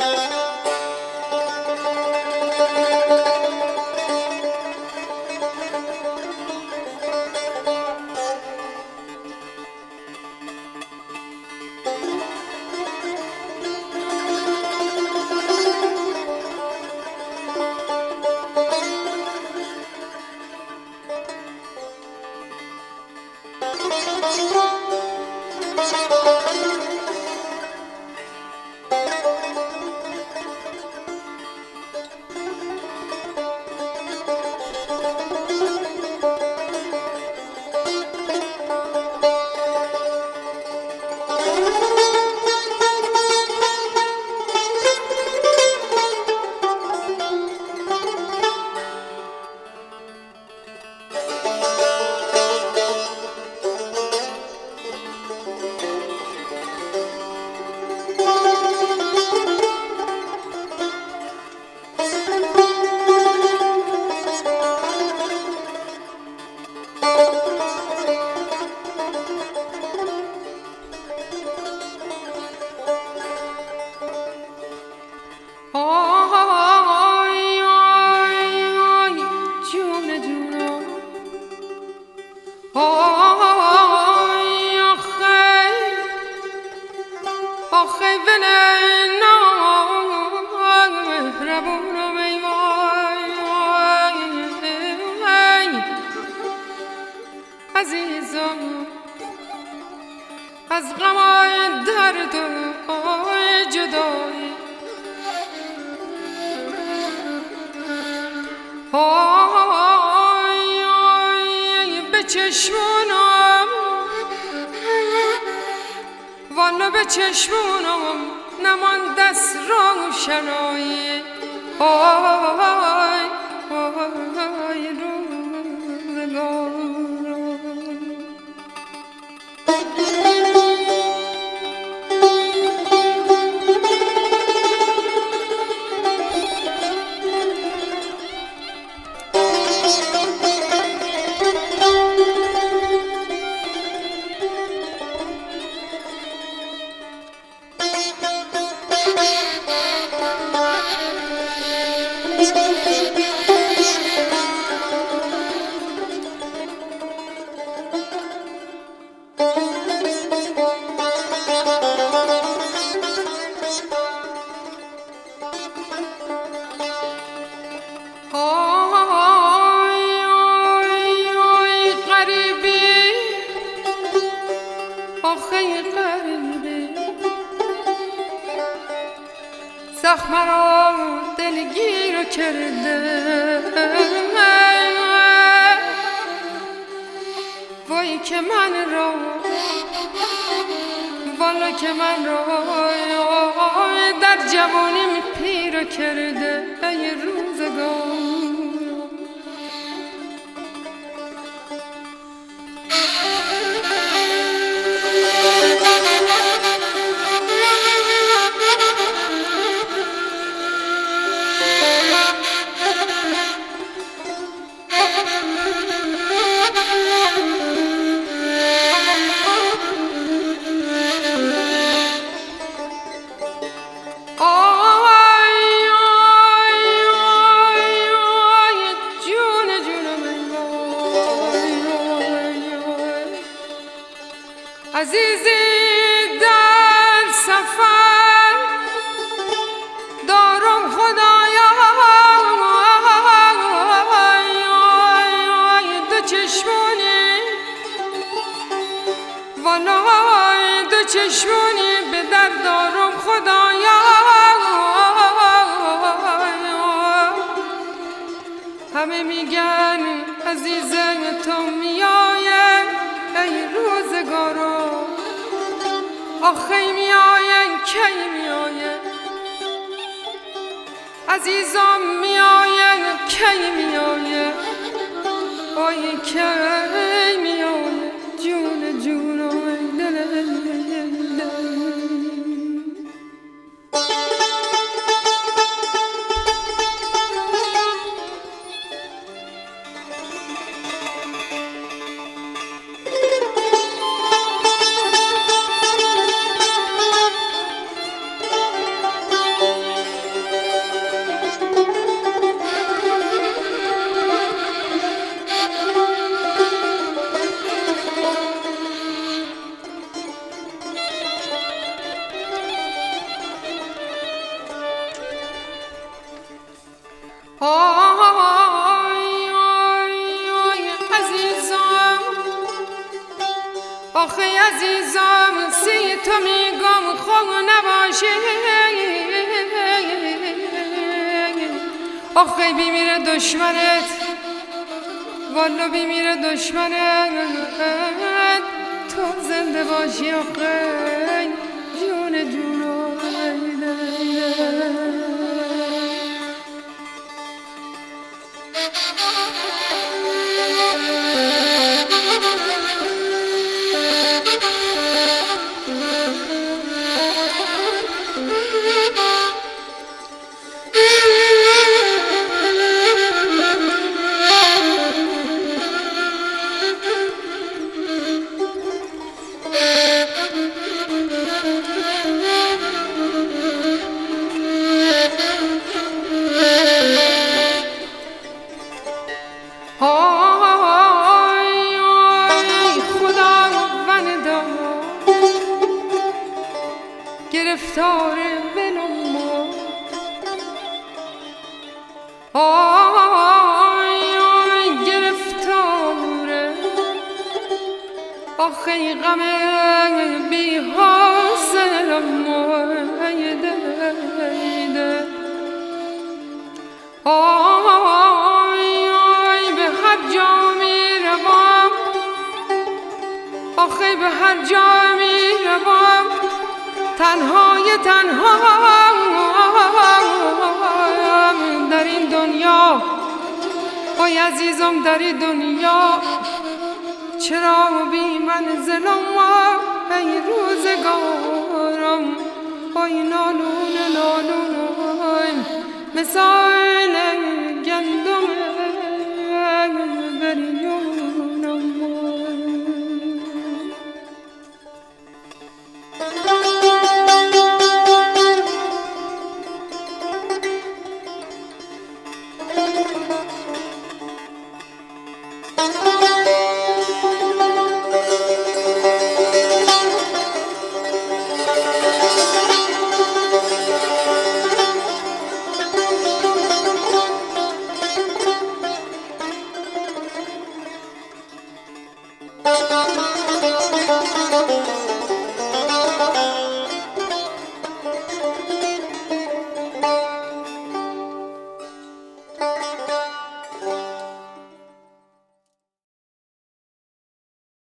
عزیزم از غم درد و جدایی به چشمونم والا به چشمونم نمان دست روشنایی زخم را دلگیر کرده وای که من را والا که من را در جوانیم پیر کرده ای روزگار عزیزی در سفر دارم خدایا دو چشمونی والا دو چشمونی به در دارم خدایا همه میگن عزیزم تو میای ای روزگارو آخی میاین کی میاین عزیزم میاین کی میاین آی کی میاین جون جون آی آی آی عزیزم، آخه عزیزم سی تو میگم خوب نباشه، آخه بیمیره دشمنت، والا بیمیره دشمنت، تو زنده باشی آخه جون جون. گرفتار ولم آی آی گرفتاره، آخه غم بی حاصلم ایده آی آی به هر جا می روم، آخه به هر جا می روم تنهای تنها در این دنیا، وای عزیزم در این دنیا چرا بی منزلم ای روزگارم، وای نالون نالونم مثال